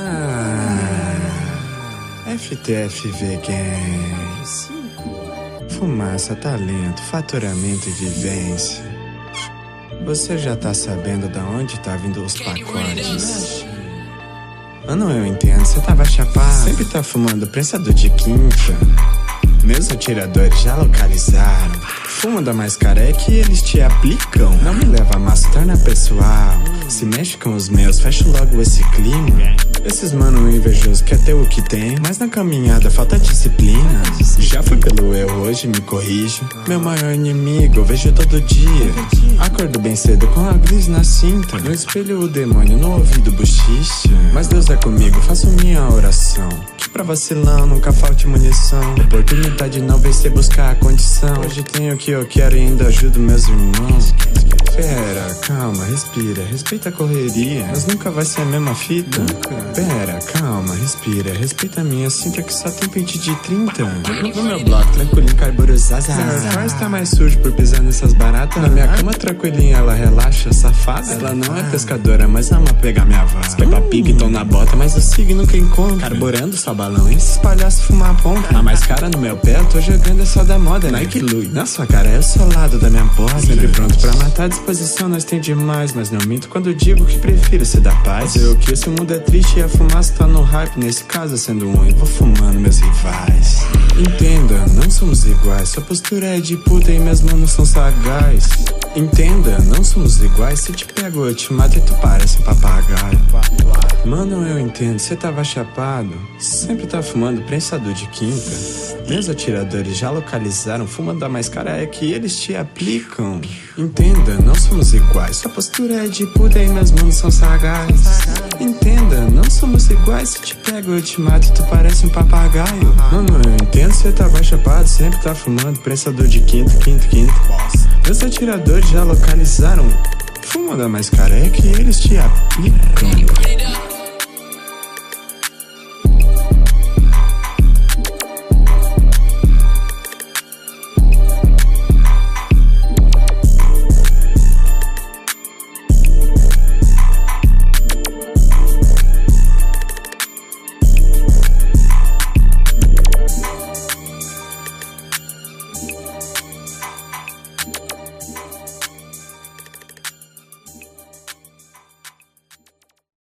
FTFV Gang. Fumaça, talento, faturamento e vivência. Você já tá sabendo da onde tá vindo os pacotes? Mano, eu entendo, cê tava chapado. Sempre tá fumando prensador de quinta. Meus atiradores já localizaram. Fumo da mais cara é que eles te aplicam. Não me leva a mal, se torna pessoal. Se mexe com os meus, fecho logo esse clima. Esses mano invejoso quer ter o que tem, mas na caminhada falta disciplina. Já fui pelo eu, hoje me corrijo. Meu maior inimigo eu vejo todo dia. Acordo bem cedo com a gris na cinta. No espelho o demônio, no ouvido bochicha. Mas Deus é comigo, faço minha oração. Que pra vacilão nunca falte munição. Oportunidade não vem sem buscar a condição. Hoje tenho o que eu quero e ainda ajudo meus irmãos. Pera, calma, respira, respeita a correria. Mas nunca vai ser a mesma fita. Pera, calma, respira, respeita a minha cinta que só tem pente de 30. No meu bloco, tranquilinho, carburosaza. Meu faz tá mais sujo por pisar nessas baratas. Na minha cama, tranquilinha, ela relaxa, safada. Ela não é pescadora, mas ama pegar minha vara. Quer pra pique, então na bota, mas o signo que encontra. Carburando só balão, e esses palhaços fumar a ponta. A mais cara no meu pé, eu tô jogando é só da moda. Nike Lui, na sua cara é o solado da minha porta. Sempre pronto pra matar, disposição nós tem demais. Mas não minto quando digo que prefiro ser da paz. Eu que esse mundo é triste e a fumaça tá no hype. Nesse caso sendo um, eu vou fumando meus rivais. Entenda, não somos iguais. Sua postura é de puta e meus manos são sagaz. Entenda, não somos iguais. Se te pego eu te mato e tu parece um papagaio. Mano, eu entendo, cê tava chapado. Sempre tá fumando prensador de quinta. Meus atiradores já localizaram. Fuma da mais cara é que eles te aplicam. Entenda, não somos iguais. Sua postura é de puta e meus manos são sagaz. Entenda, não somos iguais. Se te pego eu te mato e tu parece um papagaio. Mano, eu entendo, cê tava chapado. Sempre tá fumando prensador de quinta. Meus atiradores já localizaram. Fuma da mais cara é que eles te aplicam.